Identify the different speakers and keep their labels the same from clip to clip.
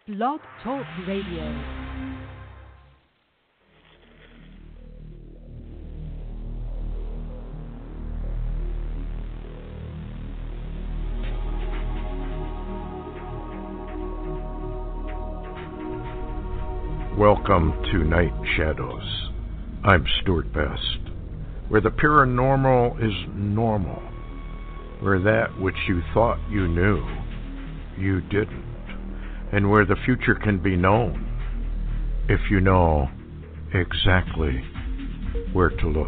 Speaker 1: Blog Talk Radio.
Speaker 2: Welcome to Night Shadows. I'm Stuart Best, where the paranormal is normal, where that which you thought you knew, you didn't, and where the future can be known if you know exactly where to look.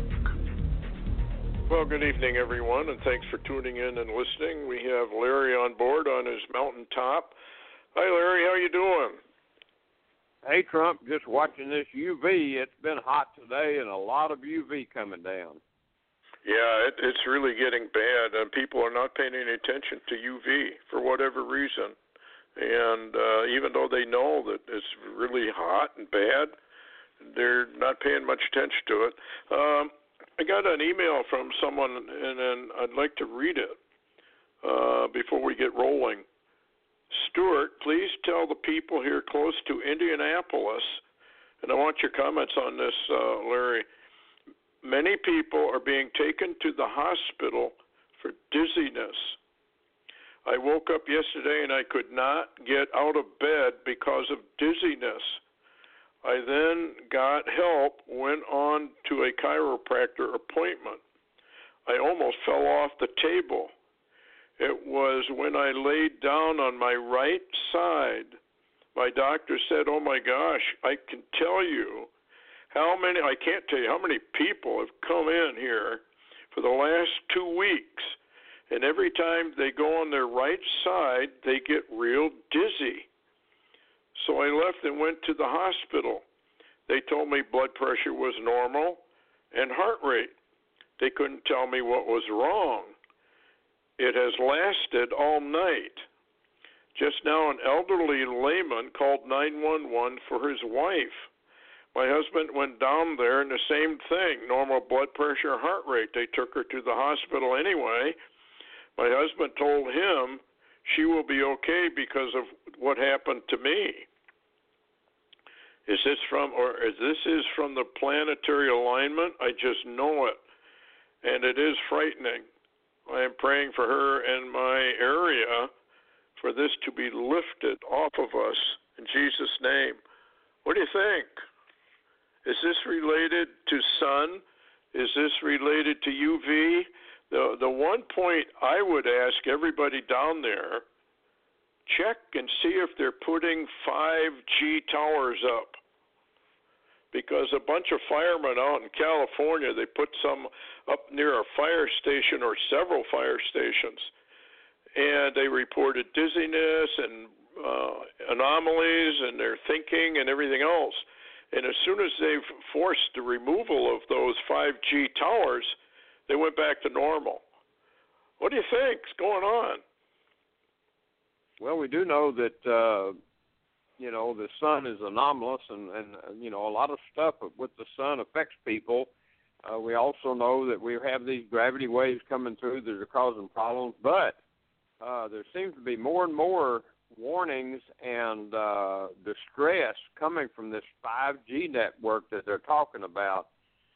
Speaker 2: Well, good evening, everyone, and thanks for tuning in and listening. We have Larry on board on his mountaintop. Hi, Larry. How you doing?
Speaker 3: Hey, Trump, just watching this UV. It's been hot today and a lot of UV coming down.
Speaker 2: Yeah, it's really getting bad, and people are not paying any attention to UV for whatever reason. And even though they know that it's really hot and bad, they're not paying much attention to it. I got an email from someone, and I'd like to read it before we get rolling. Stuart, please tell the people here close to Indianapolis, and I want your comments on this, Larry. Many people are being taken to the hospital for dizziness. I woke up yesterday and I could not get out of bed because of dizziness. I then got help, went on to a chiropractor appointment. I almost fell off the table. It was when I laid down on my right side. My doctor said, oh my gosh, I can't tell you how many people have come in here for the last 2 weeks, and every time they go on their right side, they get real dizzy. So I left and went to the hospital. They told me blood pressure was normal and heart rate. They couldn't tell me what was wrong. It has lasted all night. Just now, an elderly layman called 911 for his wife. My husband went down there and the same thing, normal blood pressure, heart rate. They took her to the hospital anyway. My husband told him she will be okay because of what happened to me. Is this from the planetary alignment? I just know it, and it is frightening. I am praying for her and my area for this to be lifted off of us in Jesus' name. What do you think? Is this related to sun? Is this related to UV? The one point I would ask everybody down there, check and see if they're putting 5G towers up. Because a bunch of firemen out in California, they put some up near a fire station or several fire stations, and they reported dizziness and anomalies in their thinking and everything else. And as soon as they've forced the removal of those 5G towers, they went back to normal. What do you think's going on?
Speaker 3: Well, we do know that the sun is anomalous, and a lot of stuff with the sun affects people. We also know that we have these gravity waves coming through that are causing problems, but there seems to be more and more warnings and distress coming from this 5G network that they're talking about.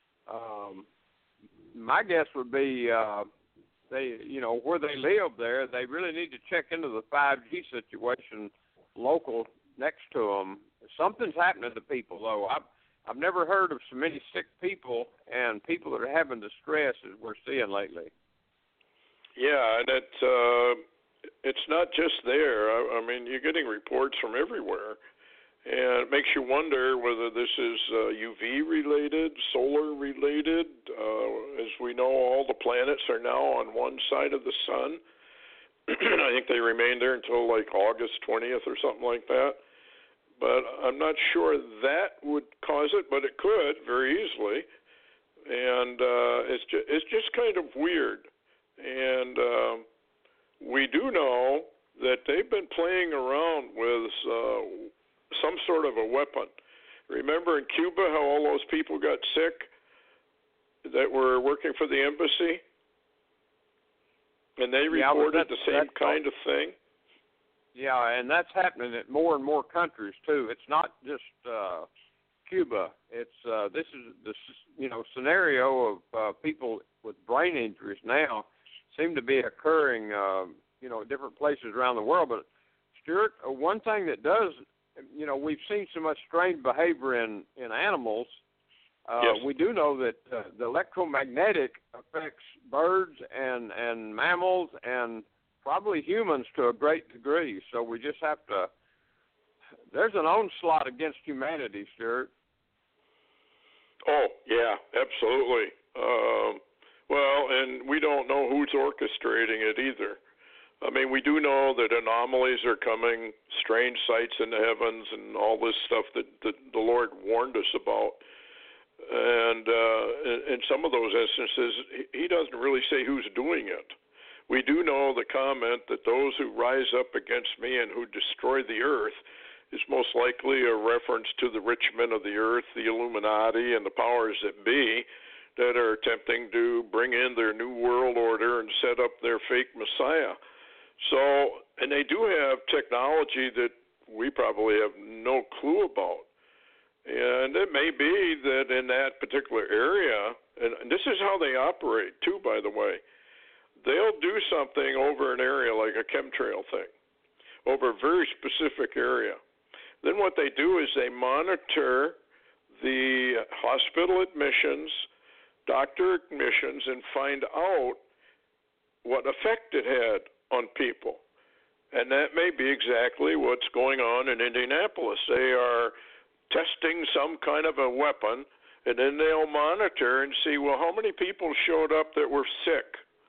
Speaker 3: My guess would be where they live there, they really need to check into the 5G situation local next to them. Something's happening to people, though. I've never heard of so many sick people and people that are having distress as we're seeing lately.
Speaker 2: Yeah, and it's not just there. I mean, you're getting reports from everywhere, and it makes you wonder whether this is UV-related, solar-related. As we know, all the planets are now on one side of the sun. I think they remain there until like August 20th or something like that. But I'm not sure that would cause it, but it could very easily. And it's just kind of weird. And we do know that they've been playing around with some sort of a weapon. Remember in Cuba how all those people got sick that were working for the embassy? And they reported the same kind of thing?
Speaker 3: Yeah, and that's happening at more and more countries too. It's not just Cuba. It's this is the scenario of people with brain injuries now seem to be occurring at different places around the world. But Stuart, one thing that does, we've seen so much strange behavior in animals.
Speaker 2: Yes.
Speaker 3: We do know that the electromagnetic affects birds and mammals and probably humans to a great degree. So we just have to. There's an onslaught against humanity, Stuart.
Speaker 2: Oh, yeah, absolutely. Well, and we don't know who's orchestrating it either. I mean, we do know that anomalies are coming, strange sights in the heavens, and all this stuff that the Lord warned us about. And in some of those instances, he doesn't really say who's doing it. We do know the comment that those who rise up against me and who destroy the earth is most likely a reference to the rich men of the earth, the Illuminati, and the powers that be that are attempting to bring in their new world order and set up their fake Messiah. So, and they do have technology that we probably have no clue about. And it may be that in that particular area, and this is how they operate too, by the way, they'll do something over an area like a chemtrail thing, over a very specific area. Then what they do is they monitor the hospital admissions, doctor admissions, and find out what effect it had on people. And that may be exactly what's going on in Indianapolis. They are testing some kind of a weapon, and then they'll monitor and see, well, how many people showed up that were sick?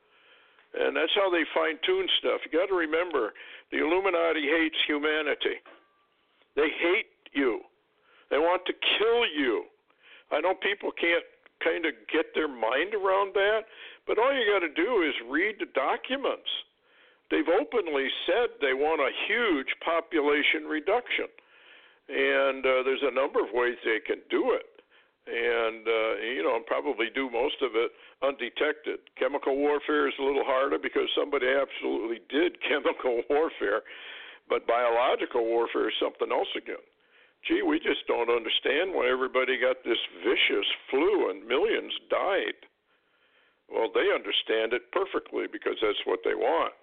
Speaker 2: And that's how they fine-tune stuff. You got to remember, the Illuminati hates humanity. They hate you. They want to kill you. I know people can't kind of get their mind around that, but all you got to do is read the documents. They've openly said they want a huge population reduction, and there's a number of ways they can do it, and probably do most of it undetected. Chemical warfare is a little harder because somebody absolutely did chemical warfare, but biological warfare is something else again. Gee, we just don't understand why everybody got this vicious flu and millions died. Well, they understand it perfectly because that's what they want.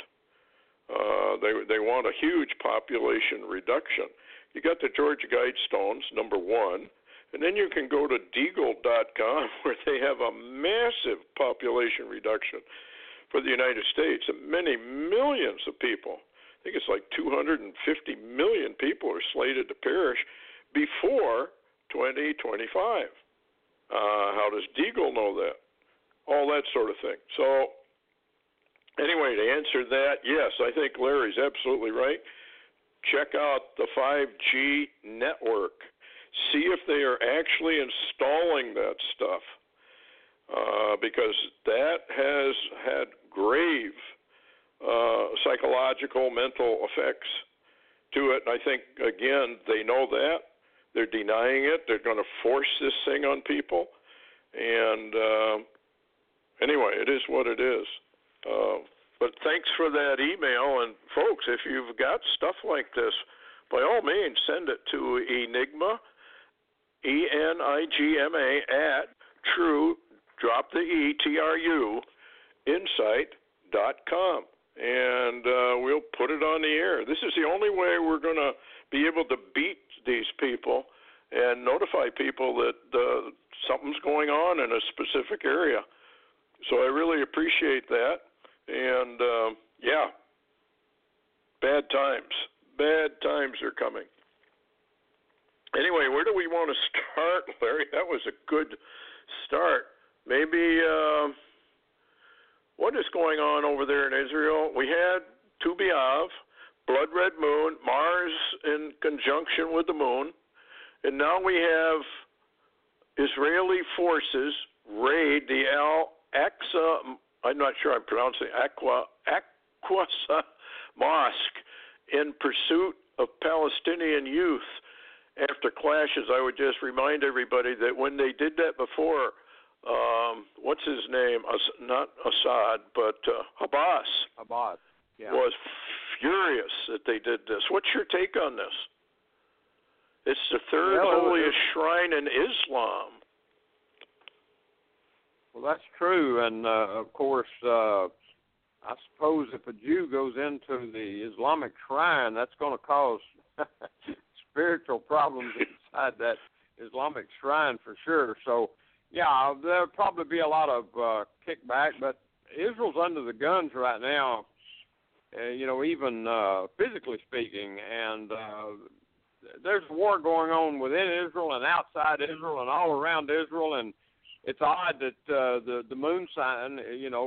Speaker 2: They want a huge population reduction. You got the Georgia Guidestones, number one, and then you can go to Deagle.com where they have a massive population reduction for the United States. Many millions of people, I think it's like 250 million people are slated to perish before 2025. How does Deagle know that? All that sort of thing. So anyway, to answer that, yes, I think Larry's absolutely right. Check out the 5G network. See if they are actually installing that stuff, because that has had grave psychological, mental effects to it. And I think, again, they know that. They're denying it. They're going to force this thing on people. And anyway, it is what it is. But thanks for that email. And, folks, if you've got stuff like this, by all means, send it to Enigma, ENIGMA, at true, drop the E, TRU, insight.com. And we'll put it on the air. This is the only way we're going to be able to beat these people and notify people that something's going on in a specific area. So I really appreciate that. And, yeah, bad times. Bad times are coming. Anyway, where do we want to start, Larry? That was a good start. Maybe what is going on over there in Israel? We had Tu B'Av, blood red moon, Mars in conjunction with the moon, and now we have Israeli forces raid the Al-Aqsa, I'm not sure I'm pronouncing Aqsa Mosque in pursuit of Palestinian youth after clashes. I would just remind everybody that when they did that before, what's his name? Not Assad, but Abbas.
Speaker 3: Abbas, yeah.
Speaker 2: Was furious that they did this. What's your take on this? It's the third holiest shrine in Islam.
Speaker 3: Well, that's true, and of course, I suppose if a Jew goes into the Islamic shrine, that's going to cause spiritual problems inside that Islamic shrine for sure. So, yeah, there'll probably be a lot of kickback, but Israel's under the guns right now, even physically speaking, and there's a war going on within Israel and outside Israel and all around Israel, and it's odd that the moon sign,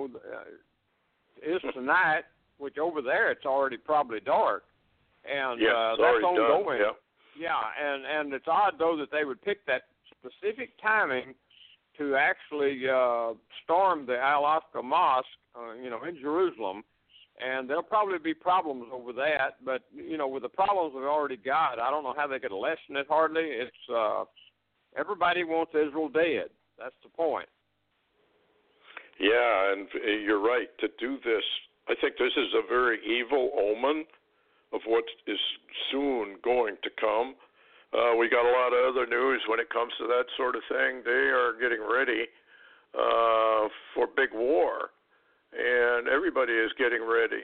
Speaker 3: is tonight, which over there it's already probably dark, and that's ongoing.
Speaker 2: Done.
Speaker 3: Yeah, and it's odd though that they would pick that specific timing to actually storm the Al-Aqsa Mosque, in Jerusalem, and there'll probably be problems over that. But with the problems we've already got, I don't know how they could lessen it. Hardly. It's everybody wants Israel dead. That's the point.
Speaker 2: Yeah, and you're right. To do this, I think this is a very evil omen of what is soon going to come. We got a lot of other news when it comes to that sort of thing. They are getting ready for big war, and everybody is getting ready.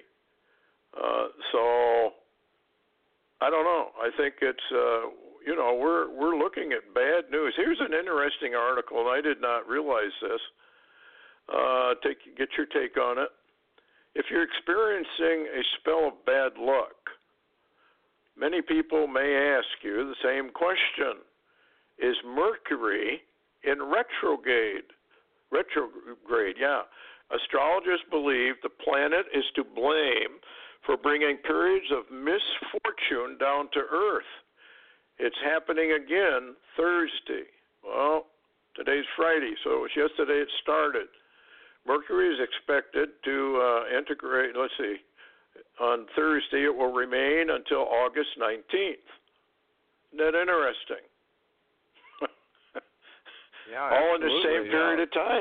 Speaker 2: So I don't know. I think it's we're looking at bad news. Here's an interesting article, and I did not realize this. Get your take on it. If you're experiencing a spell of bad luck, many people may ask you the same question. Is Mercury in retrograde? Retrograde, yeah. Astrologers believe the planet is to blame for bringing periods of misfortune down to Earth. It's happening again Thursday. Well, today's Friday, so it was yesterday it started. Mercury is expected to integrate, on Thursday it will remain until August 19th. Isn't that interesting?
Speaker 3: Yeah,
Speaker 2: all in the same period of time.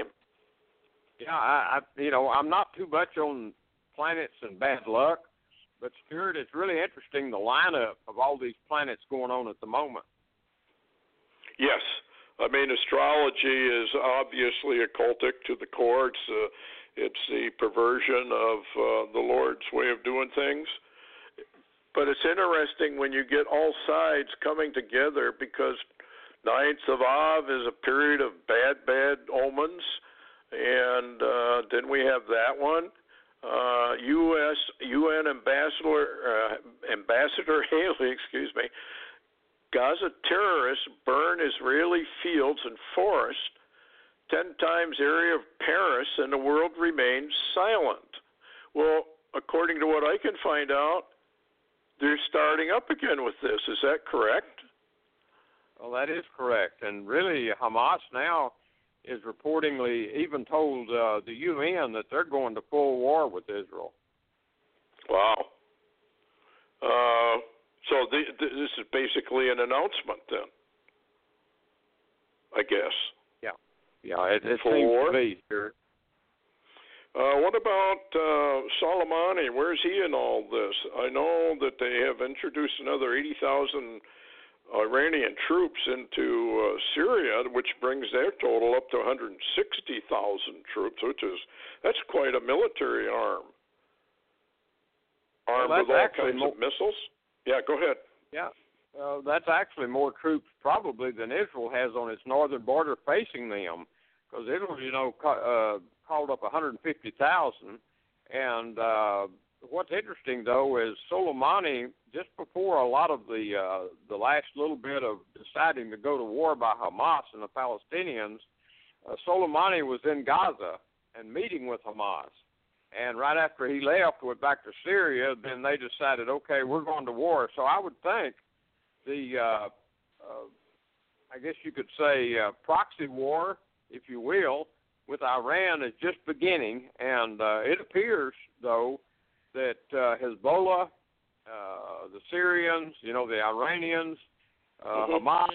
Speaker 3: Yeah, I'm not too much on planets and bad luck, but Stuart, it's really interesting the lineup of all these planets going on at the moment.
Speaker 2: Yes. I mean, astrology is obviously occultic to the core. It's the perversion of the Lord's way of doing things. But it's interesting when you get all sides coming together, because 9th of Av is a period of bad omens, and then we have that one. UN Ambassador Haley, Gaza terrorists burn Israeli fields and forests 10 times area of Paris, and the world remains silent. Well, according to what I can find out, they're starting up again with this. Is that correct?
Speaker 3: Well, that is correct. And really, Hamas now is reportedly even told the UN that they're going to full war with Israel.
Speaker 2: Wow. So this is basically an announcement then, I guess.
Speaker 3: Yeah, it seems to be, sure.
Speaker 2: What about Soleimani? Where's he in all this? I know that they have introduced another 80,000 Iranian troops into Syria, which brings their total up to 160,000 troops, that's quite a military arm. Armed with all kinds of missiles? Yeah, go ahead.
Speaker 3: Yeah, that's actually more troops probably than Israel has on its northern border facing them, because Israel, called up 150,000. And what's interesting, though, is Soleimani, just before a lot of the last little bit of deciding to go to war by Hamas and the Palestinians, Soleimani was in Gaza and meeting with Hamas. And right after he left, went back to Syria, then they decided, okay, we're going to war. So I would think I guess you could say proxy war, if you will, with Iran is just beginning. And it appears, though, that Hezbollah, the Syrians, the Iranians, Hamas,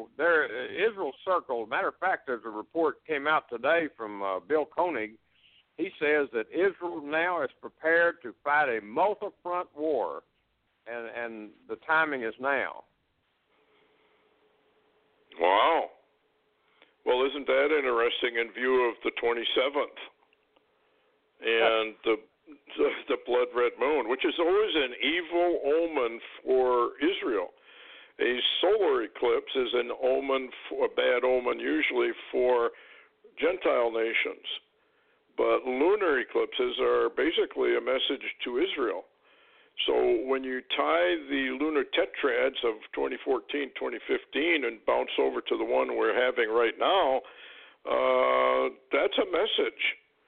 Speaker 3: Israel's circle. Matter of fact, there's a report came out today from Bill Koenig. he says that Israel now is prepared to fight a multi-front war, and the timing is now.
Speaker 2: Wow. Well, isn't that interesting in view of the 27th and the blood red moon, which is always an evil omen for Israel. A solar eclipse is an omen, a bad omen usually for Gentile nations. But lunar eclipses are basically a message to Israel. So when you tie the lunar tetrads of 2014, 2015 and bounce over to the one we're having right now, that's a message.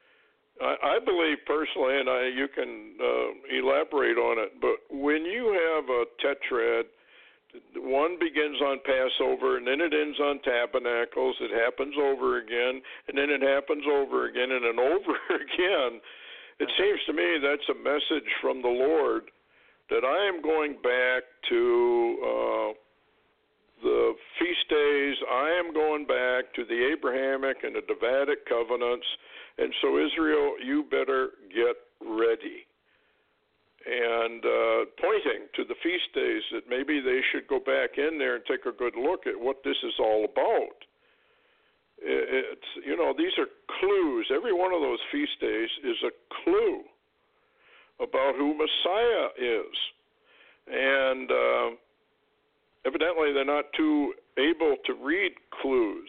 Speaker 2: I believe personally, and you can elaborate on it, but when you have a tetrad, one begins on Passover, and then it ends on Tabernacles. It happens over again, and then it happens over again, and then over again. It seems to me that's a message from the Lord that I am going back to the feast days. I am going back to the Abrahamic and the Davidic covenants. And so, Israel, you better get ready. And pointing to the feast days that maybe they should go back in there and take a good look at what this is all about. It's, you know, these are clues. Every one of those feast days is a clue about who Messiah is. And evidently they're not too able to read clues.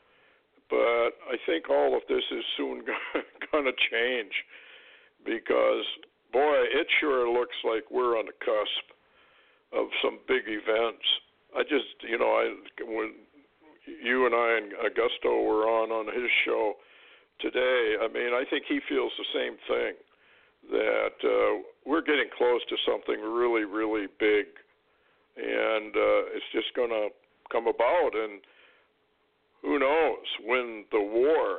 Speaker 2: But I think all of this is soon going to change because, boy, it sure looks like we're on the cusp of some big events. I just, you know, when you and I and Augusto were on his show today, I mean, I think he feels the same thing, that we're getting close to something really, really big, and it's just going to come about, and who knows when the war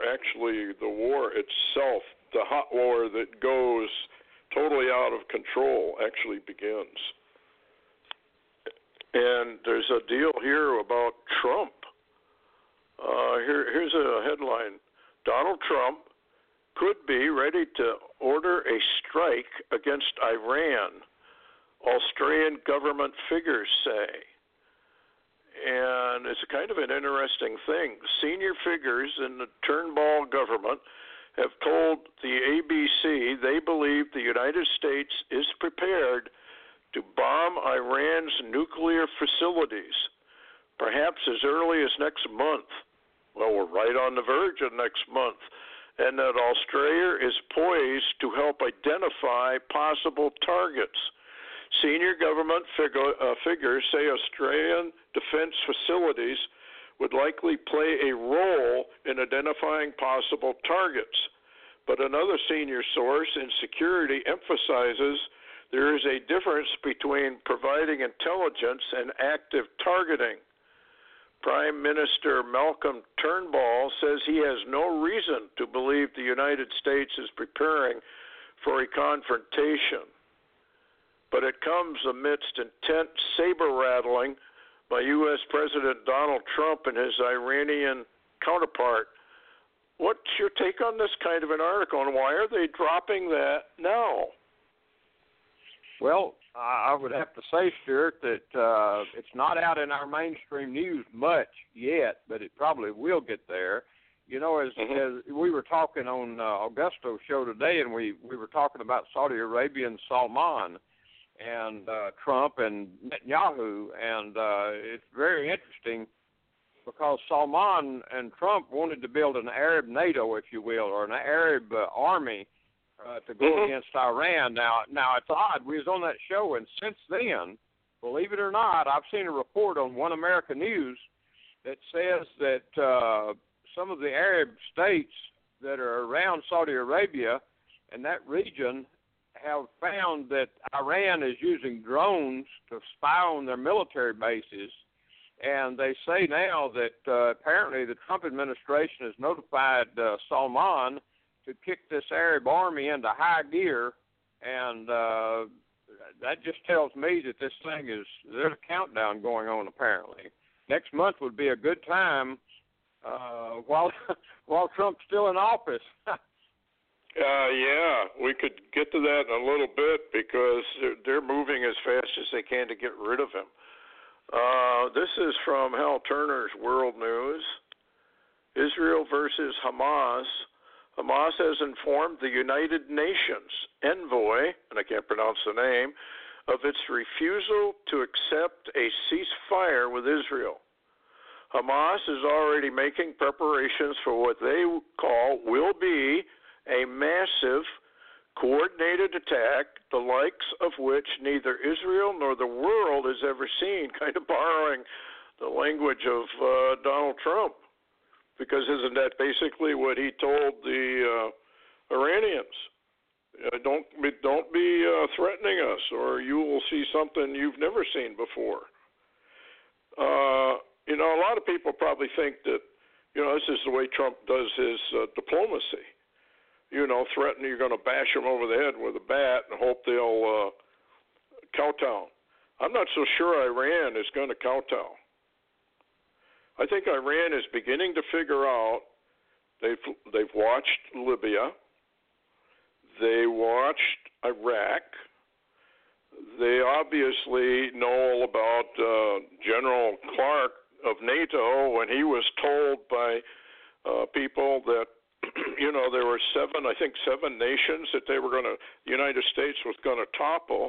Speaker 2: itself, the hot war that goes totally out of control, actually begins. And there's a deal here about Trump. Here's a headline. Donald Trump could be ready to order a strike against Iran, Australian government figures say. And it's kind of an interesting thing. Senior figures in the Turnbull government have told the ABC they believe the United States is prepared to bomb Iran's nuclear facilities, perhaps as early as next month. Well, we're right on the verge of next month. And that Australia is poised to help identify possible targets. Senior government figures say Australian defense facilities would likely play a role in identifying possible targets. But another senior source in security emphasizes there is a difference between providing intelligence and active targeting. Prime Minister Malcolm Turnbull says he has no reason to believe the United States is preparing for a confrontation. But it comes amidst intense saber-rattling by U.S. President Donald Trump and his Iranian counterpart. What's your take on this kind of an article, and why are they dropping that now?
Speaker 3: Well, I would have to say, Stuart, that it's not out in our mainstream news much yet, but it probably will get there. You know, as we were talking on Augusto's show today, and we were talking about Saudi Arabia and Salman and Trump and Netanyahu, and it's very interesting because Salman and Trump wanted to build an Arab NATO, if you will, or an Arab army to go against Iran. Now it's odd. We was on that show, and since then, believe it or not, I've seen a report on One America News that says that some of the Arab states that are around Saudi Arabia and that region have found that Iran is using drones to spy on their military bases, and they say now that apparently the Trump administration has notified Salman to kick this Arab army into high gear, and that just tells me that this thing there's a countdown going on apparently. Next month would be a good time while Trump's still in office.
Speaker 2: Yeah, we could get to that in a little bit because they're moving as fast as they can to get rid of him. This is from Hal Turner's World News. Israel versus Hamas. Hamas has informed the United Nations envoy, and I can't pronounce the name, of its refusal to accept a ceasefire with Israel. Hamas is already making preparations for what they call will be a massive, coordinated attack, the likes of which neither Israel nor the world has ever seen, kind of borrowing the language of Donald Trump. Because isn't that basically what he told the Iranians? Don't be threatening us, or you will see something you've never seen before. A lot of people probably think that, this is the way Trump does his diplomacy. Threaten you're going to bash them over the head with a bat and hope they'll kowtow. I'm not so sure Iran is going to kowtow. I think Iran is beginning to figure out. They've watched Libya. They watched Iraq. They obviously know all about General Clark of NATO when he was told by people that there were seven nations that the United States was going to topple.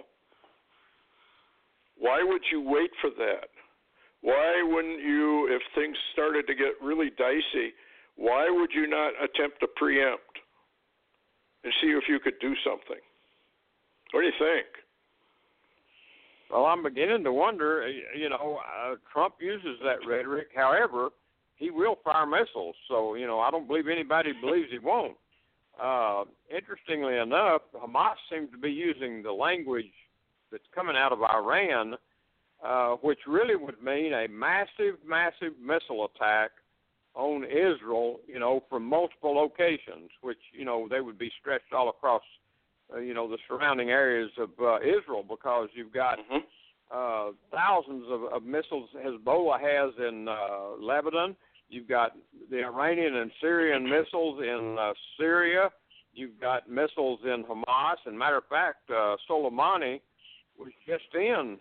Speaker 2: Why would you wait for that? Why wouldn't you, if things started to get really dicey, why would you not attempt to preempt and see if you could do something? What do you think?
Speaker 3: Well, I'm beginning to wonder, Trump uses that rhetoric. However, he will fire missiles. So, I don't believe anybody believes he won't. Interestingly enough, Hamas seems to be using the language that's coming out of Iran, which really would mean a massive, massive missile attack on Israel, from multiple locations, which, they would be stretched all across, the surrounding areas of Israel, because you've got thousands of missiles Hezbollah has in Lebanon. You've got the Iranian and Syrian missiles in Syria. You've got missiles in Hamas. And matter of fact, Soleimani was just in,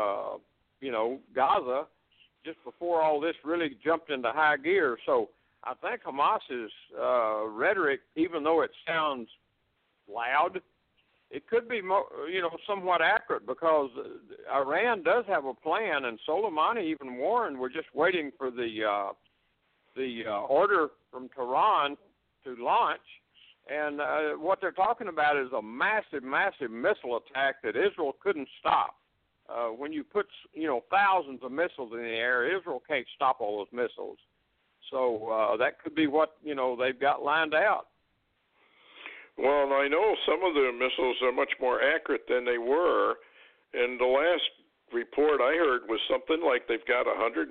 Speaker 3: Gaza just before all this really jumped into high gear. So I think Hamas's rhetoric, even though it sounds loud, it could be, somewhat accurate, because Iran does have a plan, and Soleimani even warned we're just waiting for the order from Tehran to launch. And what they're talking about is a massive, massive missile attack that Israel couldn't stop. When you put, thousands of missiles in the air, Israel can't stop all those missiles. So that could be what, they've got lined out.
Speaker 2: Well, I know some of the missiles are much more accurate than they were. And the last report I heard was something like they've got 150,000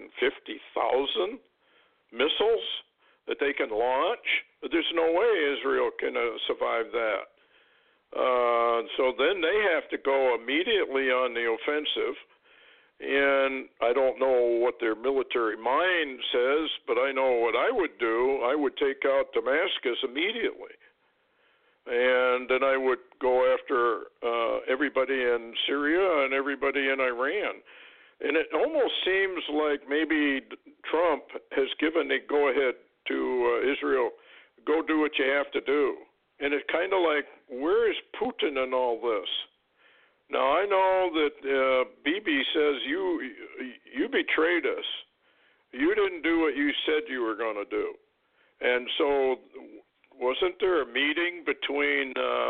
Speaker 2: missiles that they can launch. But there's no way Israel can survive that. So then they have to go immediately on the offensive. And I don't know what their military mind says, but I know what I would do. I would take out Damascus immediately. And then I would go after everybody in Syria and everybody in Iran. And it almost seems like maybe Trump has given the go-ahead to Israel, go do what you have to do. And it's kind of like, where is Putin in all this? Now, I know that Bibi says you betrayed us. You didn't do what you said you were going to do. And so wasn't there a meeting between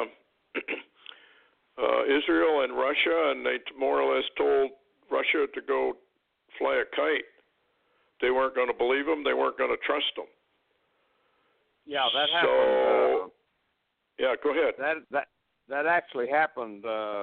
Speaker 2: Israel and Russia, and they more or less told Russia to go fly a kite? They weren't going to believe them. They weren't going to trust them.
Speaker 3: Yeah, that happened.
Speaker 2: Yeah, go ahead.
Speaker 3: That actually happened.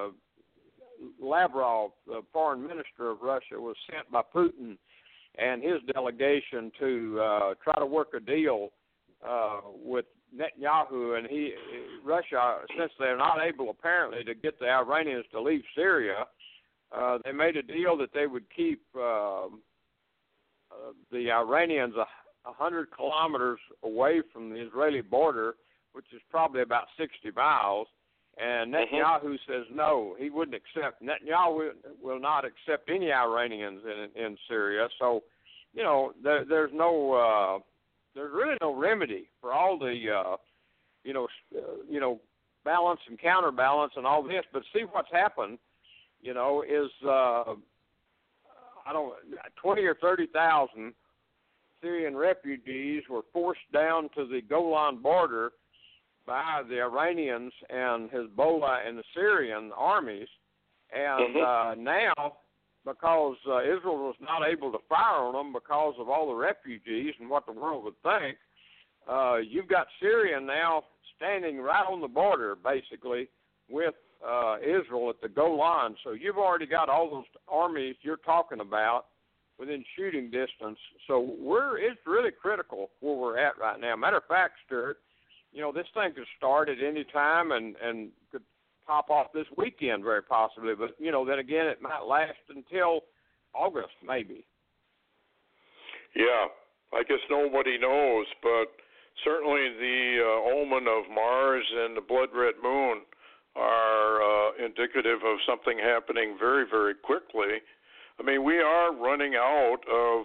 Speaker 3: Lavrov, the foreign minister of Russia, was sent by Putin and his delegation to try to work a deal with Netanyahu, and Russia, since they're not able apparently to get the Iranians to leave Syria, they made a deal that they would keep the Iranians 100 kilometers away from the Israeli border, which is probably about 60 miles. And Netanyahu says no, he wouldn't accept. Netanyahu will not accept any Iranians in Syria. So, there's really no remedy for all the balance and counterbalance and all this. But see what's happened, is 20 or 30,000 Syrian refugees were forced down to the Golan border by the Iranians and Hezbollah and the Syrian armies. And now, because Israel was not able to fire on them because of all the refugees and what the world would think, you've got Syria now standing right on the border, basically, with Israel at the Golan. So you've already got all those armies you're talking about within shooting distance. So it's really critical where we're at right now. Matter of fact, Stuart, this thing could start at any time and could pop off this weekend very possibly. But, then again, it might last until August maybe.
Speaker 2: Yeah, I guess nobody knows, but certainly the omen of Mars and the blood red moon are indicative of something happening very, very quickly. I mean, we are running out of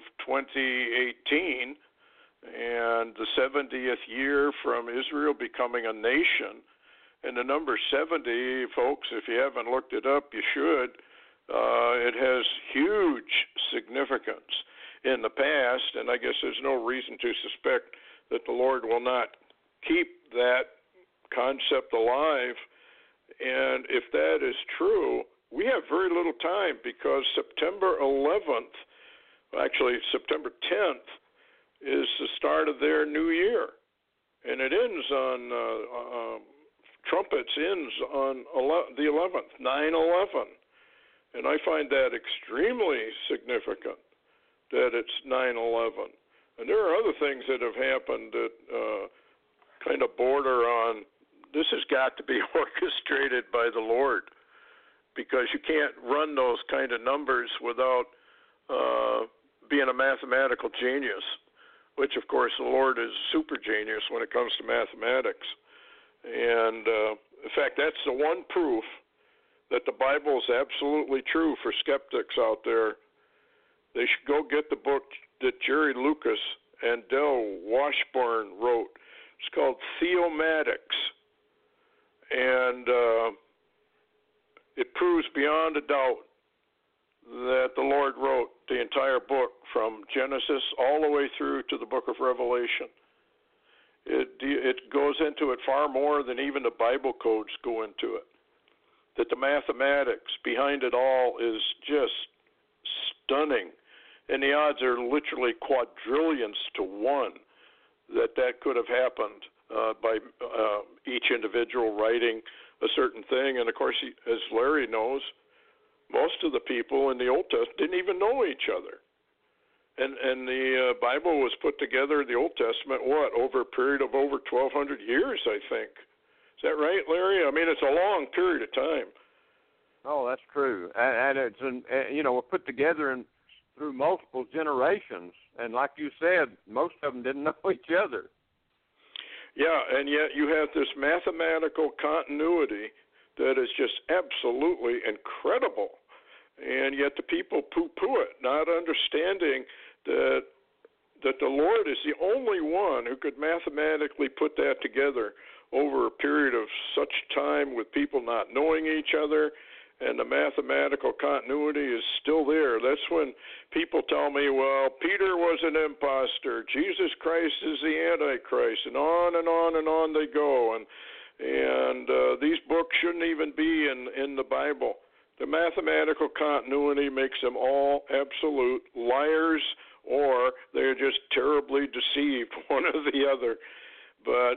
Speaker 2: 2018 and the 70th year from Israel becoming a nation. And the number 70, folks, if you haven't looked it up, you should. It has huge significance in the past, and I guess there's no reason to suspect that the Lord will not keep that concept alive. And if that is true, we have very little time, because September 11th, actually September 10th, is the start of their new year. And it ends on, trumpets ends on the 11th, 9/11. And I find that extremely significant, that it's 9/11. And there are other things that have happened that kind of border on, this has got to be orchestrated by the Lord, because you can't run those kind of numbers without being a mathematical genius, which, of course, the Lord is super genius when it comes to mathematics. And, in fact, that's the one proof that the Bible is absolutely true for skeptics out there. They should go get the book that Jerry Lucas and Del Washburn wrote. It's called Theomatics. And it proves beyond a doubt that the Lord wrote the entire book from Genesis all the way through to the book of Revelation. It goes into it far more than even the Bible codes go into it. That the mathematics behind it all is just stunning. And the odds are literally quadrillions to one that could have happened by each individual writing a certain thing. And, of course, as Larry knows, most of the people in the Old Testament didn't even know each other. And the Bible was put together, the Old Testament, over a period of over 1,200 years, I think. Is that right, Larry? I mean, it's a long period of time.
Speaker 3: Oh, that's true. And it's, put together through multiple generations. And like you said, most of them didn't know each other.
Speaker 2: Yeah, and yet you have this mathematical continuity that is just absolutely incredible. And yet the people poo-poo it, not understanding that the Lord is the only one who could mathematically put that together over a period of such time with people not knowing each other, and the mathematical continuity is still there. That's when people tell me, well, Peter was an imposter, Jesus Christ is the Antichrist, and on and on and on they go. And these books shouldn't even be in the Bible. The mathematical continuity makes them all absolute liars, or they're just terribly deceived, one or the other. But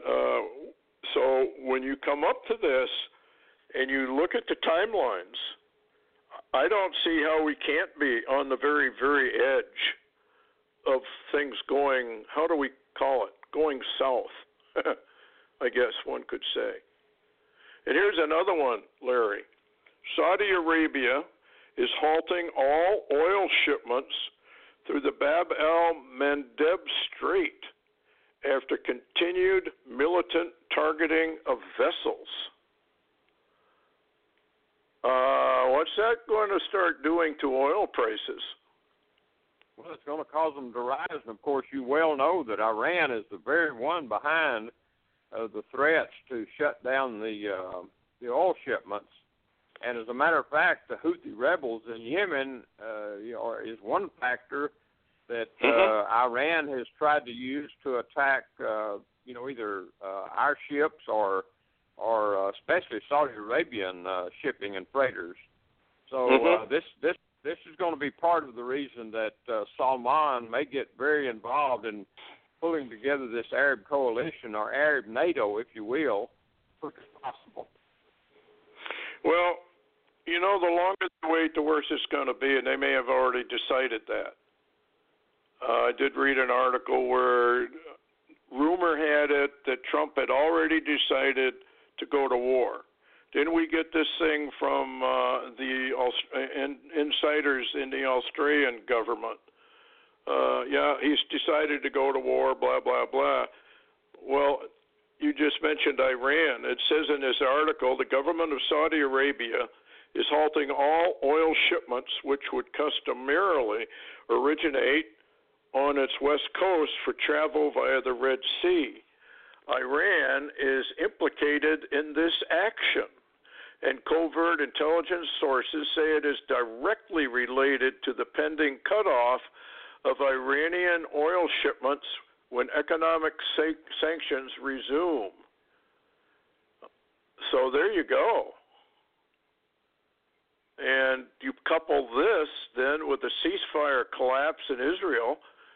Speaker 2: so when you come up to this and you look at the timelines, I don't see how we can't be on the very, very edge of things going, how do we call it, going south, I guess one could say. And here's another one, Larry. Saudi Arabia is halting all oil shipments through the Bab el-Mandeb Strait after continued militant targeting of vessels. What's that going to start doing to oil prices?
Speaker 3: Well, it's going to cause them to rise. And, of course, you well know that Iran is the very one behind the threats to shut down the oil shipments. And as a matter of fact, the Houthi rebels in Yemen is one factor that Iran has tried to use to attack, either our ships or especially Saudi Arabian shipping and freighters. So this is going to be part of the reason that Salman may get very involved in pulling together this Arab coalition, or Arab NATO, if you will, as quick as possible.
Speaker 2: Well, the longer they wait, the worse it's going to be, and they may have already decided that. I did read an article where rumor had it that Trump had already decided to go to war. Then we get this thing from the insiders in the Australian government. He's decided to go to war, blah, blah, blah. Well, you just mentioned Iran. It says in this article, the government of Saudi Arabia is halting all oil shipments which would customarily originate on its west coast for travel via the Red Sea. Iran is implicated in this action, and covert intelligence sources say it is directly related to the pending cutoff of Iranian oil shipments when economic sanctions resume. So there you go. And you couple this then with the ceasefire collapse in Israel,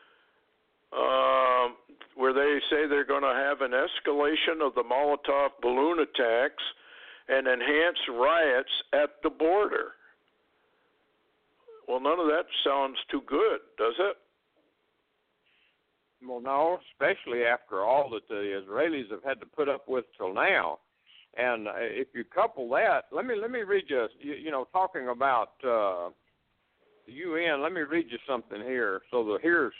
Speaker 2: where they say they're going to have an escalation of the Molotov balloon attacks and enhanced riots at the border. Well, none of that sounds too good, does it?
Speaker 3: Well, no, especially after all that the Israelis have had to put up with till now. And if you couple that, let me read you, talking about the UN, let me read you something here. So here's,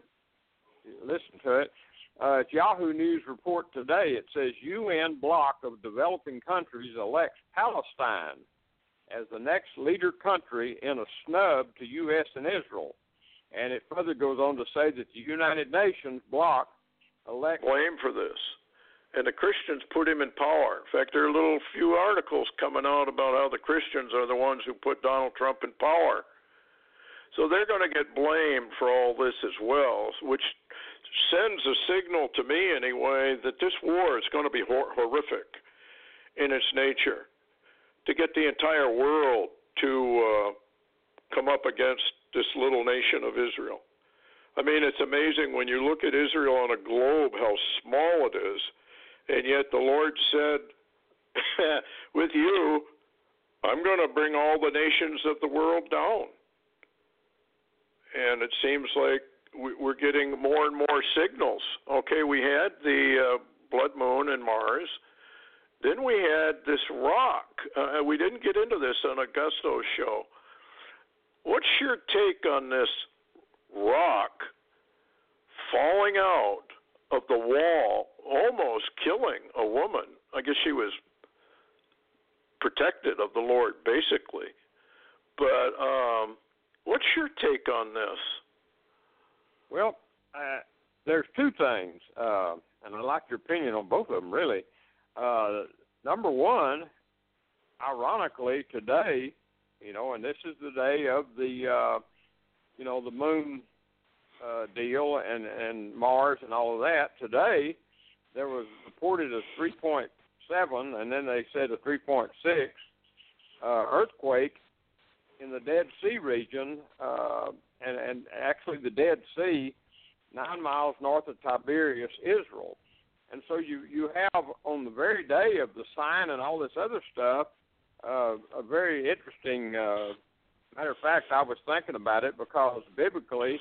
Speaker 3: listen to it. It's Yahoo News report today. It says UN bloc of developing countries elects Palestine as the next leader country in a snub to U.S. and Israel. And it further goes on to say that the United Nations bloc elects...
Speaker 2: blame for this. And the Christians put him in power. In fact, there are little few articles coming out about how the Christians are the ones who put Donald Trump in power. So they're going to get blamed for all this as well, which sends a signal to me anyway that this war is going to be horrific in its nature. To get the entire world to come up against this little nation of Israel. I mean, it's amazing when you look at Israel on a globe how small it is, and yet the Lord said, with you, I'm going to bring all the nations of the world down. And it seems like we're getting more and more signals. Okay, we had the blood moon in Mars. Then we had this rock. We didn't get into this on Augusto's show. What's your take on this rock falling out of the wall, almost killing a woman? I guess she was protected of the Lord, basically. But what's your take on this?
Speaker 3: Well, there's two things, and I'd like your opinion on both of them, really. Number one, ironically, today, and this is the day of the, the moon deal and Mars and all of that. Today, there was reported a 3.7, and then they said a 3.6 earthquake in the Dead Sea region, and actually the Dead Sea, 9 miles north of Tiberias, Israel. And so you have, on the very day of the sign and all this other stuff, a very interesting, matter of fact, I was thinking about it because biblically,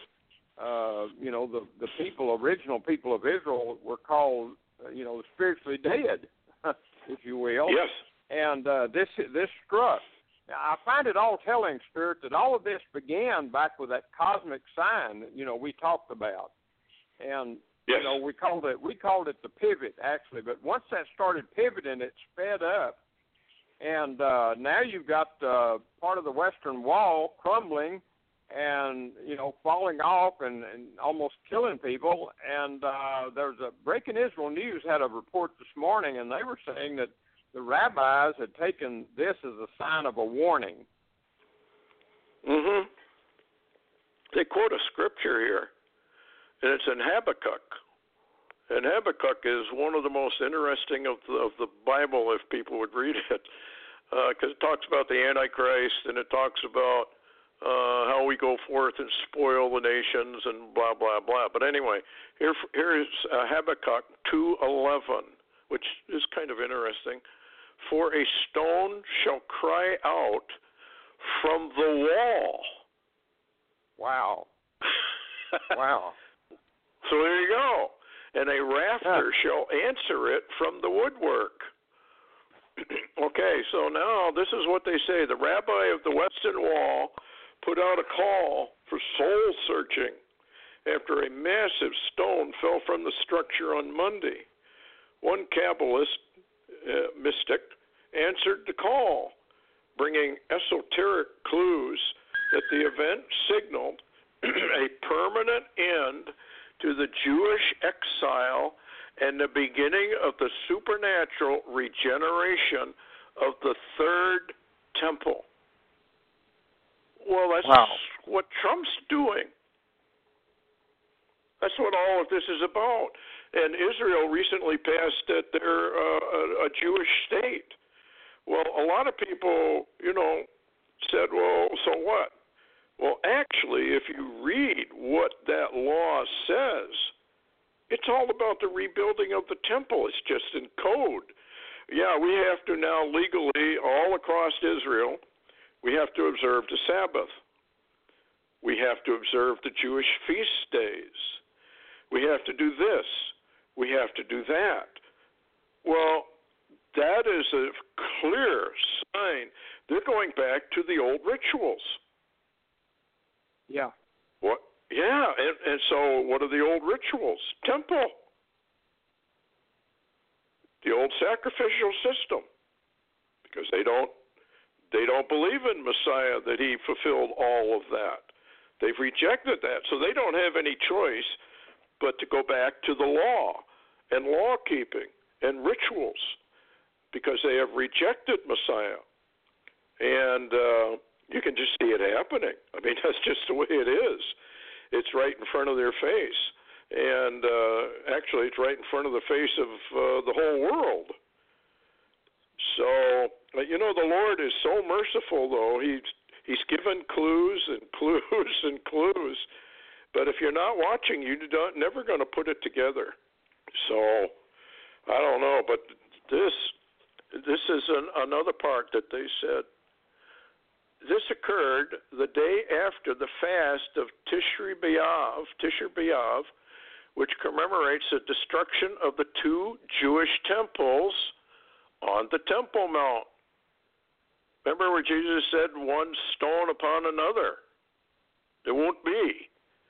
Speaker 3: the original people of Israel were called, spiritually dead, if you will.
Speaker 2: Yes.
Speaker 3: And this struck. Now, I find it all telling, Spirit, that all of this began back with that cosmic sign that, we talked about. And
Speaker 2: Yes.
Speaker 3: You know, we called it the pivot actually, but once that started pivoting, it sped up, and now you've got part of the Western Wall crumbling, and falling off and almost killing people. And there's a Breaking Israel News had a report this morning, and they were saying that the rabbis had taken this as a sign of a warning.
Speaker 2: Mm-hmm. They quote a scripture here, and it's in Habakkuk. And Habakkuk is one of the most interesting of the Bible, if people would read it, because it talks about the Antichrist, and it talks about how we go forth and spoil the nations and blah, blah, blah. But anyway, here is Habakkuk 2:11, which is kind of interesting. For a stone shall cry out from the wall.
Speaker 3: Wow. Wow.
Speaker 2: So there you go. And a rafter shall answer it from the woodwork. Okay, so now this is what they say. The rabbi of the Western Wall put out a call for soul searching after a massive stone fell from the structure on Monday. One Kabbalist mystic answered the call, bringing esoteric clues that the event signaled a permanent end to the Jewish exile and the beginning of the supernatural regeneration of the Third Temple. Well, that's what Trump's doing. That's what all of this is about. And Israel recently passed that they're a Jewish state. Well, a lot of people, said, well, so what? Well, actually, if you read what that law says, it's all about the rebuilding of the temple. It's just in code. Yeah, we have to now legally, all across Israel, we have to observe the Sabbath. We have to observe the Jewish feast days. We have to do this. We have to do that. Well, that is a clear sign. They're going back to the old rituals.
Speaker 3: Yeah.
Speaker 2: What? Yeah, and so what are the old rituals? Temple. The old sacrificial system. Because they don't believe in Messiah, that he fulfilled all of that. They've rejected that, so they don't have any choice but to go back to the law and law keeping and rituals, because they have rejected Messiah. And you can just see it happening. I mean, that's just the way it is. It's right in front of their face. And actually, it's right in front of the face of the whole world. So, the Lord is so merciful, though. He's given clues and clues and clues. But if you're not watching, you're never going to put it together. So, I don't know. But this is another part that they said. This occurred the day after the fast of Tishrei B'Av, which commemorates the destruction of the two Jewish temples on the Temple Mount. Remember where Jesus said, one stone upon another? There won't be.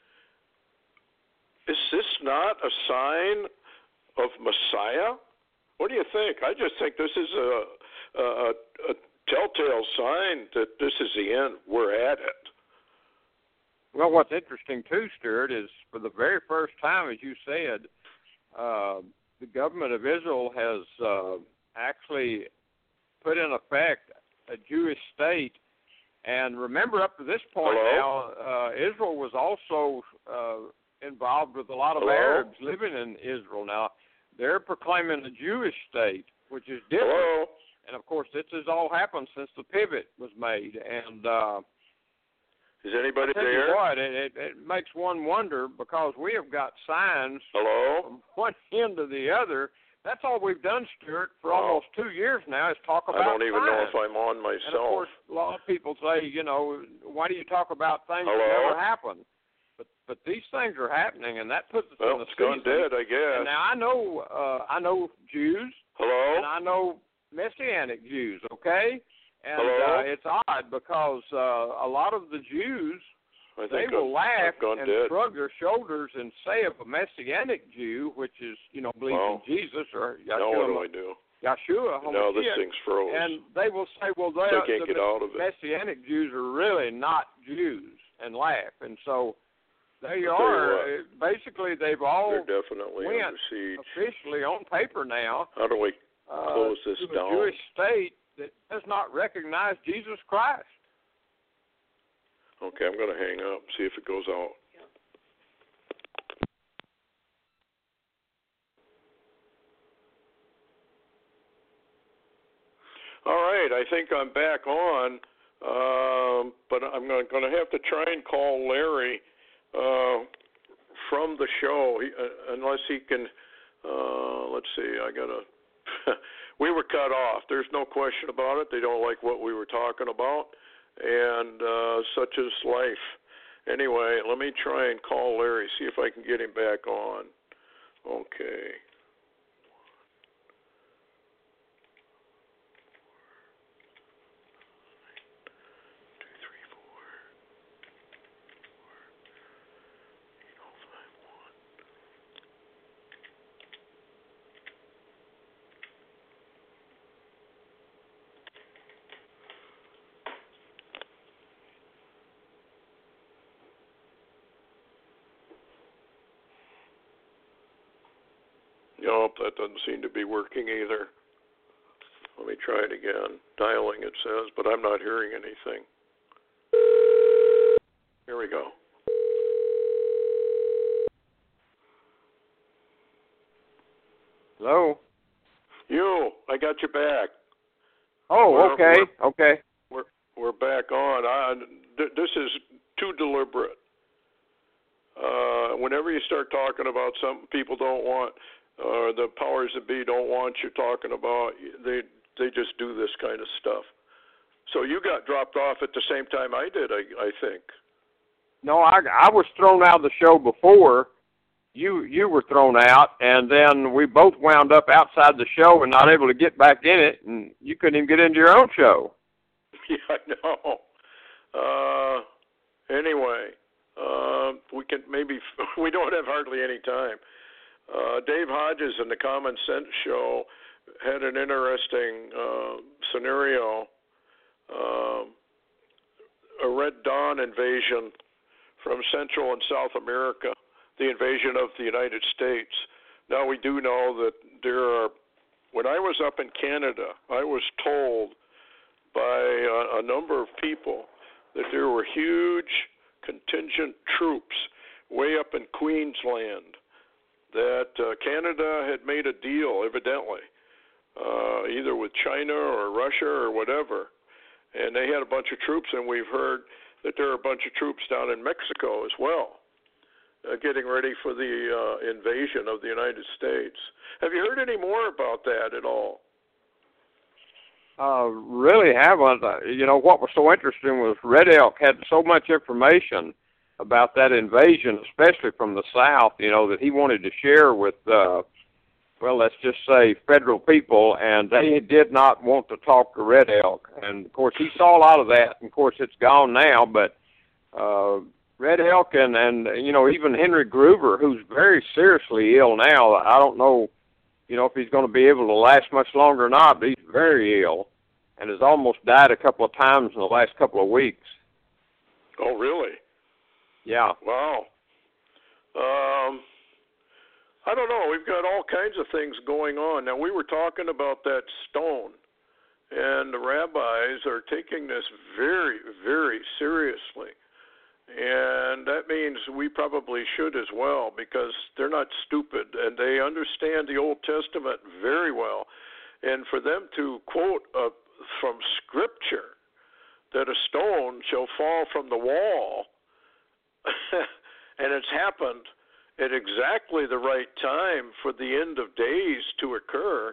Speaker 2: Is this not a sign of Messiah? What do you think? I just think this is a telltale sign that this is the end. We're at it.
Speaker 3: Well, what's interesting, too, Stuart, is for the very first time, as you said, the government of Israel has actually put in effect a Jewish state. And remember, up to this point now, Israel was also involved with a lot of Arabs living in Israel. Now, they're proclaiming a Jewish state, which is different. And, of course, this has all happened since the pivot was made. And
Speaker 2: is anybody there?
Speaker 3: You what, it makes one wonder, because we have got signs from one end to the other. That's all we've done, Stuart, for almost 2 years now, is talk about
Speaker 2: I don't even know
Speaker 3: signs.
Speaker 2: if I'm on myself.
Speaker 3: And, of course, a lot of people say, why do you talk about things that never happen? But these things are happening, and that puts us in the season.
Speaker 2: It's gone dead, I guess.
Speaker 3: And now I know Jews. And I know Messianic Jews, okay? And it's odd, because a lot of the Jews they will laugh and
Speaker 2: dead.
Speaker 3: shrug their shoulders and say of a Messianic Jew, which is, believes in Jesus or Yeshua.
Speaker 2: Now what do I do?
Speaker 3: Yeshua,
Speaker 2: now this thing's froze.
Speaker 3: And they will say, well,
Speaker 2: I can't get out of it.
Speaker 3: Messianic Jews are really not Jews, and laugh. And so there you are. Basically, they've all
Speaker 2: They're definitely
Speaker 3: went
Speaker 2: under siege.
Speaker 3: officially on paper now.
Speaker 2: How do we close this
Speaker 3: to
Speaker 2: down?
Speaker 3: a Jewish state that does not recognize Jesus Christ.
Speaker 2: Okay, I'm going to hang up, see if it goes out. All right, I think I'm back on, but I'm going to have to try and call Larry from the show, unless he can. Let's see, I got to. We were cut off. There's no question about it. They don't like what we were talking about, and such is life. Anyway, let me try and call Larry, see if I can get him back on. Okay. Nope, that doesn't seem to be working either. Let me try it again. Dialing, it says, but I'm not hearing anything. Here we go.
Speaker 3: Hello?
Speaker 2: I got you back.
Speaker 3: Oh, okay.
Speaker 2: We're back on. This is too deliberate. Whenever you start talking about something people don't want, the powers that be don't want you talking about, they just do this kind of stuff. So you got dropped off at the same time I did, I think.
Speaker 3: No, I was thrown out of the show before you were thrown out, and then we both wound up outside the show and not able to get back in it, and you couldn't even get into your own show.
Speaker 2: Yeah, I know. Anyway, we can maybe we don't have hardly any time. Dave Hodges in the Common Sense Show had an interesting scenario, a Red Dawn invasion from Central and South America, the invasion of the United States. Now, we do know that there are, when I was up in Canada, I was told by a number of people that there were huge contingent troops way up in Queensland, that Canada had made a deal, evidently, either with China or Russia or whatever, and they had a bunch of troops, and we've heard that there are a bunch of troops down in Mexico as well, getting ready for the invasion of the United States. Have you heard any more about that at all?
Speaker 3: Really haven't. What was so interesting was Red Elk had so much information about that invasion, especially from the South, that he wanted to share with, let's just say federal people, and they did not want to talk to Red Elk. And, of course, he saw a lot of that, and, of course, it's gone now, but Red Elk and even Henry Gruver, who's very seriously ill now, I don't know, if he's going to be able to last much longer or not, but he's very ill and has almost died a couple of times in the last couple of weeks.
Speaker 2: Oh, really?
Speaker 3: Yeah.
Speaker 2: Wow. I don't know. We've got all kinds of things going on. Now, we were talking about that stone, and the rabbis are taking this very, very seriously. And that means we probably should as well, because they're not stupid, and they understand the Old Testament very well. And for them to quote from Scripture that a stone shall fall from the wall, and it's happened at exactly the right time for the end of days to occur,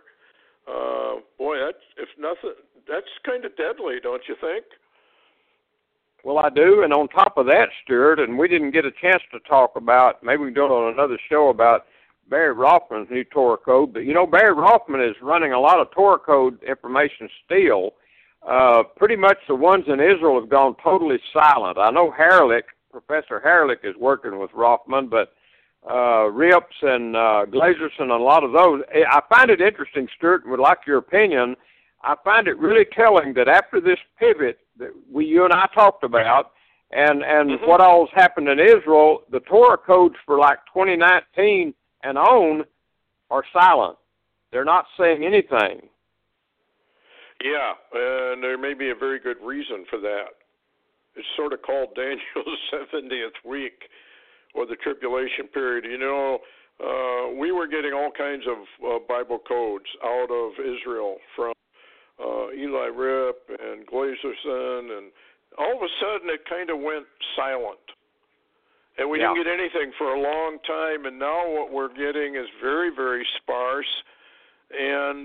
Speaker 2: that's kind of deadly, don't you think?
Speaker 3: Well, I do, and on top of that, Stuart, and we didn't get a chance to talk about, maybe we can do it on another show, about Barry Rothman's new Torah code, but Barry Rothman is running a lot of Torah code information still. Pretty much the ones in Israel have gone totally silent. I know Haralick, Professor Herlick is working with Rothman, but Rips and Glazerson and a lot of those. I find it interesting, Stuart, and would like your opinion. I find it really telling that after this pivot that you and I talked about, and what all's happened in Israel, the Torah codes for like 2019 and on are silent. They're not saying anything.
Speaker 2: Yeah, and there may be a very good reason for that. It's sort of called Daniel's 70th week, or the tribulation period. You know, we were getting all kinds of Bible codes out of Israel from Eli Rip and Glazerson, and all of a sudden it kind of went silent. And we didn't get anything for a long time, and now what we're getting is very, very sparse. And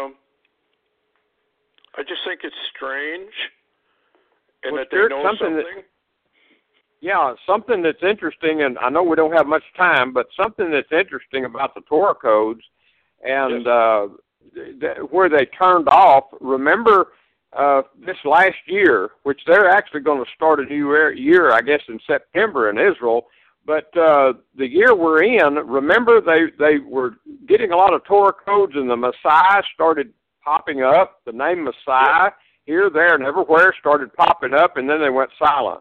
Speaker 2: I just think it's strange, and that they know something.
Speaker 3: Something that's interesting, and I know we don't have much time, but something that's interesting about the Torah codes and where they turned off. Remember this last year, which they're actually going to start a new year, I guess, in September in Israel. But the year we're in, remember they were getting a lot of Torah codes, and the Messiah started popping up. The name Messiah here, there, and everywhere started popping up, and then they went silent.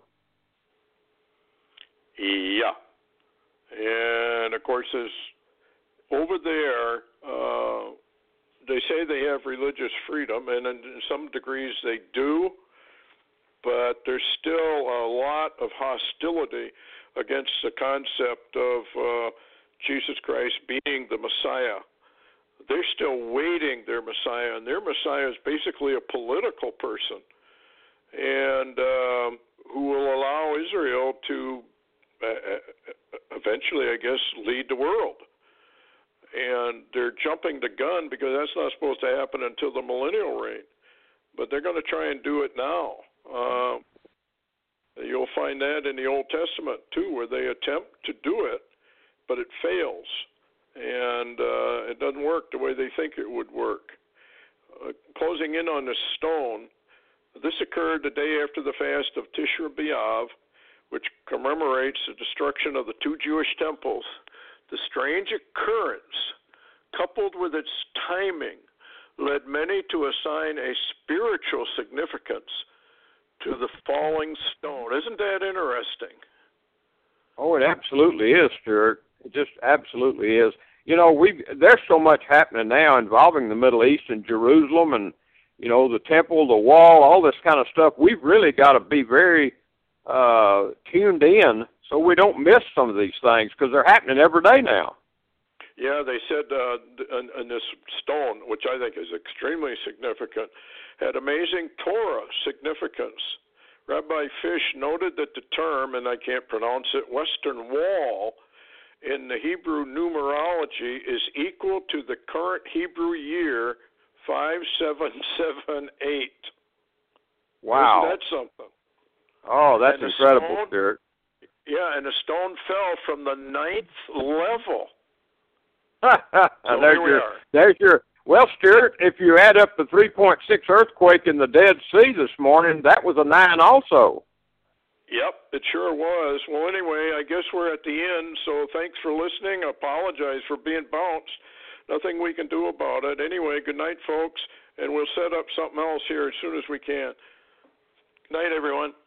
Speaker 2: Yeah. And, of course, over there, they say they have religious freedom, and in some degrees they do, but there's still a lot of hostility against the concept of Jesus Christ being the Messiah. They're still waiting their Messiah, and their Messiah is basically a political person, and who will allow Israel to eventually, I guess, lead the world. And they're jumping the gun because that's not supposed to happen until the millennial reign. But they're going to try and do it now. You'll find that in the Old Testament, too, where they attempt to do it, but it fails. And it doesn't work the way they think it would work. Closing in on the stone, this occurred the day after the fast of Tisha B'Av, which commemorates the destruction of the two Jewish temples. The strange occurrence, coupled with its timing, led many to assign a spiritual significance to the falling stone. Isn't that interesting?
Speaker 3: Oh, it absolutely is, Stuart. It just absolutely is. You know, there's so much happening now involving the Middle East and Jerusalem and, you know, the temple, the wall, all this kind of stuff. We've really got to be very tuned in so we don't miss some of these things because they're happening every day now.
Speaker 2: Yeah, they said in this stone, which I think is extremely significant, had amazing Torah significance. Rabbi Fish noted that the term, and I can't pronounce it, Western Wall, in the Hebrew numerology is equal to the current Hebrew year 5778.
Speaker 3: Wow.
Speaker 2: Isn't that something?
Speaker 3: Oh, that's incredible, Stuart.
Speaker 2: Yeah, and the stone fell from the 9th level.
Speaker 3: So there's your. Well, Stuart, if you add up the 3.6 earthquake in the Dead Sea this morning, that was a 9 also.
Speaker 2: Yep, it sure was. Well, anyway, I guess we're at the end, so thanks for listening. I apologize for being bounced. Nothing we can do about it. Anyway, good night, folks, and we'll set up something else here as soon as we can. Good night, everyone.